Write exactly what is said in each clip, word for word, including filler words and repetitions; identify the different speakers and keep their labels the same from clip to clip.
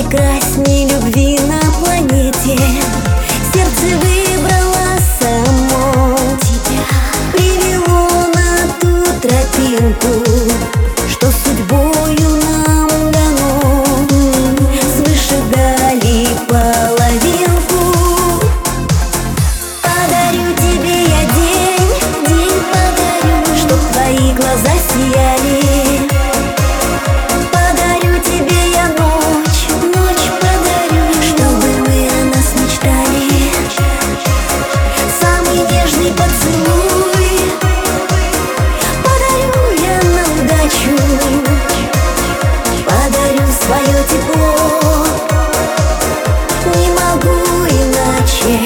Speaker 1: прекрасней любви на планете. Сердце выбрало само тебя, привело на ту тропинку, что судьбою нам дано. Свыше дали половинку. Подарю тебе я день, день подарю, чтоб твои глаза сияли. Свое тепло, не могу иначе.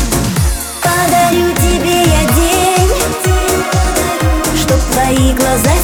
Speaker 1: Подарю тебе я день, чтоб твои глаза